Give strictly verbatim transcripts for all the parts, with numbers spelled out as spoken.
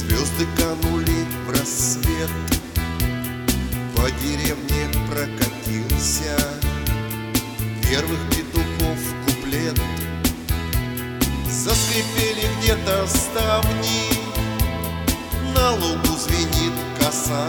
Звезды канули в рассвет, по деревне прокатился первых петухов куплет. Заскрипели где-то ставни, на лугу звенит коса,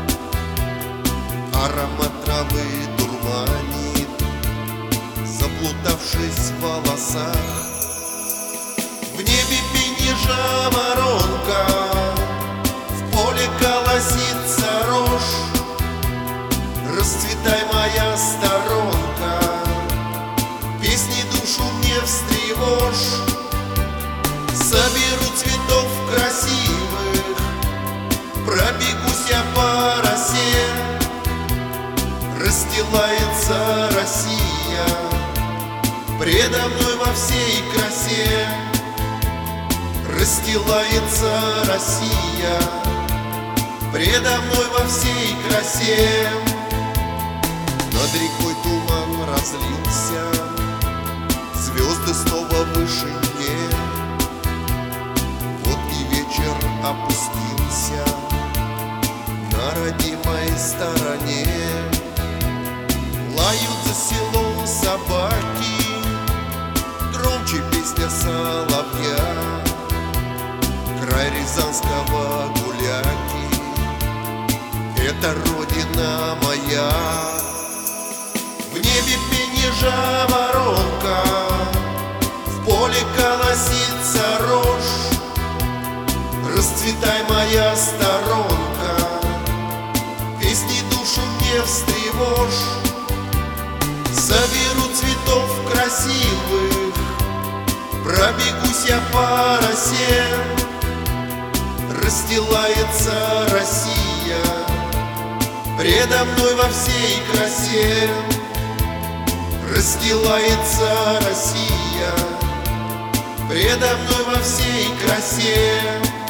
аромат травы дурманит, заплутавшись в волосах. В небе пени жаворонка, в поле колосится рожь. Расцветай, моя сторонка, песни душу мне встревожь. Соберу цветов красивых, пробегусь я по росе. Расстилается Россия предо мной во всей красе. Расстилается Россия предо мной во всей красе. Над рекой туман разлился, звезды снова в вышине. Вот и вечер опустился на родимой стороне. Лают за селом собаки, громче песня соловья. Край рязанского гуляки — это родина моя. В небе пени жаворонка, в поле колосится рожь. Расцветай, моя сторонка, песни душу мне встревожь. Соберу цветов красивых, пробегусь я по росе. Расстилается Россия предо мной во всей красе. Расстилается Россия предо мной во всей красе.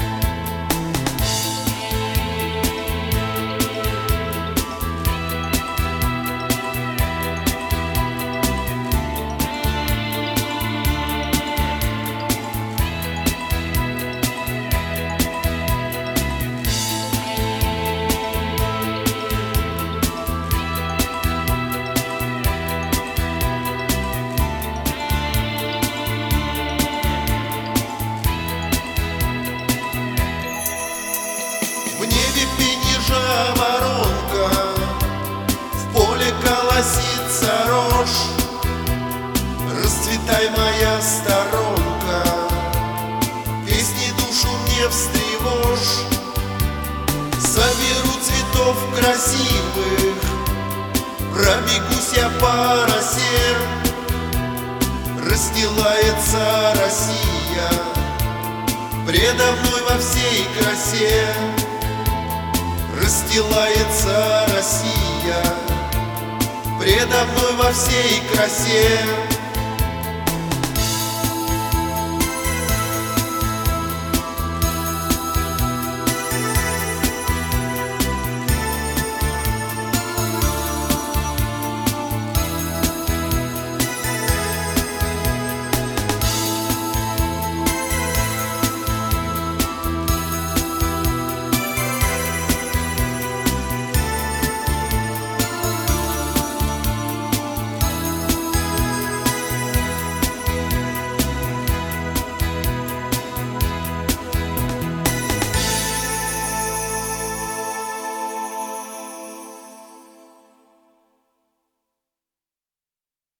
Жаворонка, в поле колосится рожь. Расцветай, моя сторонка, песни душу мне встревожь. Соберу цветов красивых, пробегусь я по росе. Расстилается Россия предо мной во всей красе. Расстилается Россия предо мной во всей красе.